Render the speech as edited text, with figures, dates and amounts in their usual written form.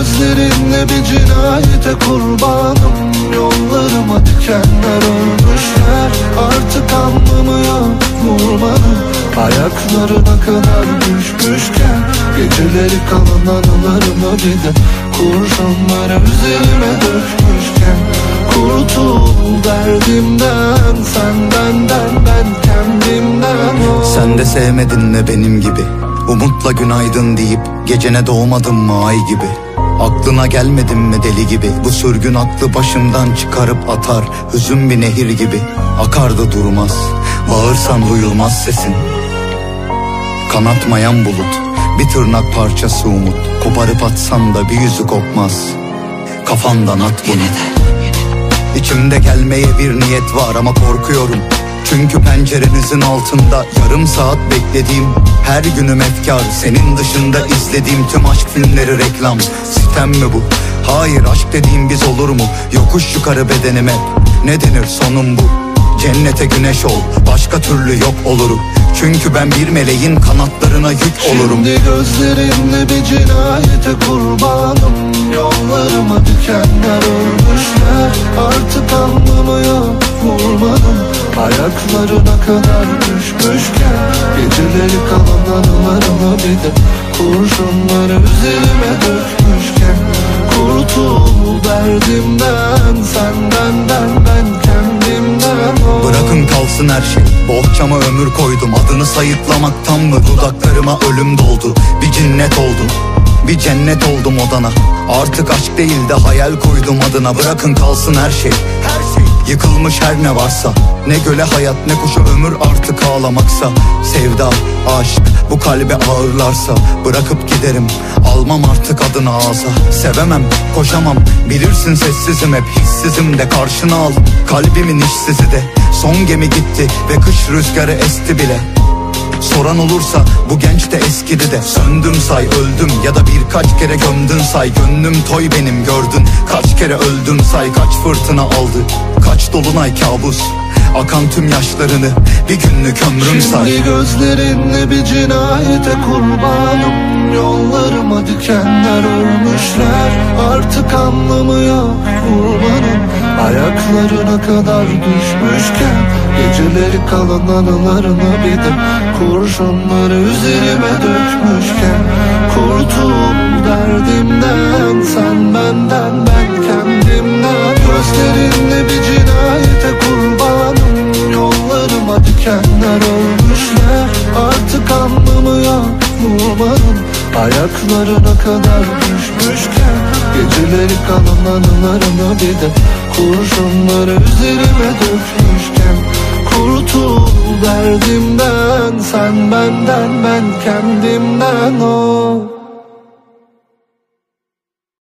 gözlerinle bir cinayete kurbanım. Yollarıma dikenler örmüşler. Artık anlamıyor vurmanın. Ayaklarına kadar düşmüşken, geceleri kalan anılarımı bir de kurşunları üzerime dökmüşken, kurtul derdimden, sen benden, ben kendimden. Sen de sevmedin mi benim gibi? Umutla günaydın deyip gecene doğmadın mı ay gibi? Aklına gelmedin mi deli gibi? Bu sürgün aklı başımdan çıkarıp atar. Hüzün bir nehir gibi akar da durmaz. Bağırsan duyulmaz sesin. Kanatmayan bulut, bir tırnak parçası umut. Koparıp atsan da bir yüzü kopmaz. Kafandan at bunu. İçimde gelmeye bir niyet var ama korkuyorum. Çünkü pencerenizin altında yarım saat beklediğim her günüm efkar. Senin dışında izlediğim tüm aşk filmleri reklam. Sitem mi bu? Hayır, aşk dediğim biz olur mu? Yokuş yukarı bedenim hep. Ne denir sonum bu? Cennete güneş ol, başka türlü yok olurum. Çünkü ben bir meleğin kanatlarına yük olurum. Şimdi gözlerinle bir cinayete kurbanım. Yollarıma dikenler örmüşler. Artık anlamıyor vurmanın. Ayaklarına kadar düşmüşken, geceleri kalan anılarımı bir de kurşunları üzerime dökmüşken, kurtul derdimden, sen benden, ben kendimden. Bırakın kalsın her şey, bohçama ömür koydum. Adını sayıklamaktan mı dudaklarıma ölüm doldu? Bir cinnet oldum, bir cennet oldum odana. Artık aşk değil de hayal koydum adına. Bırakın kalsın her şey, yıkılmış her ne varsa. Ne göle hayat ne kuşa ömür artık ağlamaksa. Sevda, aşk bu kalbe ağırlarsa bırakıp giderim, almam artık adını ağza. Sevemem, koşamam, bilirsin sessizim hep. Hissizim de karşına al, kalbimin işsizi de. Son gemi gitti ve kış rüzgarı esti bile. Soran olursa bu genç de eskidi de. Söndüm say, öldüm ya da birkaç kere gömdün say. Gönlüm toy benim gördün, kaç kere öldüm say. Kaç fırtına aldı, kaç dolunay kabus. Akan tüm yaşlarını bir günlük ömrüm say. Şimdi gözlerinle bir cinayete kurbanım. Yollarıma dikenler örmüşler. Artık anlamıyor vurmanın. Ayaklarına kadar düşmüşken, geceleri kalan anılarını bir de kurşunları üzerime dökmüşken, kurtul derdimden, sen benden, ben kendimden. Gözlerinle bir cinayete kurbanım. Yollarıma dikenler örmüşler. Artık anlamıyor vurmanın. Ayaklarına kadar düşmüşken, geceleri kalan anılarını bir de kurşunları üzerime dökmüşken, kurtul derdimden, sen benden, ben kendimden.